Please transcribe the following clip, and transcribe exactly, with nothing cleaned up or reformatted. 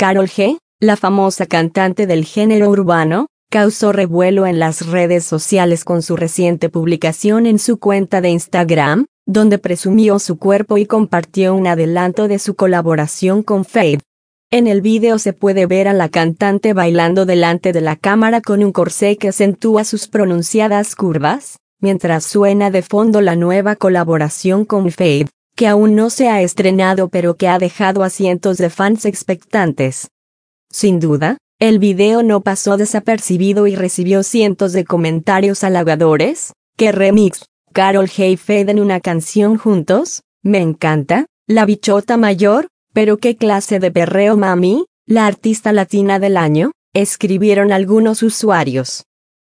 Karol G, la famosa cantante del género urbano, causó revuelo en las redes sociales con su reciente publicación en su cuenta de Instagram, donde presumió su cuerpo y compartió un adelanto de su colaboración con Feid. En el video se puede ver a la cantante bailando delante de la cámara con un corsé que acentúa sus pronunciadas curvas, mientras suena de fondo la nueva colaboración con Feid, que aún no se ha estrenado pero que ha dejado a cientos de fans expectantes. Sin duda, el video no pasó desapercibido y recibió cientos de comentarios halagadores. ¿Qué remix? Karol G y Feid en una canción juntos, me encanta, la bichota mayor, pero qué clase de perreo mami, la artista latina del año, escribieron algunos usuarios.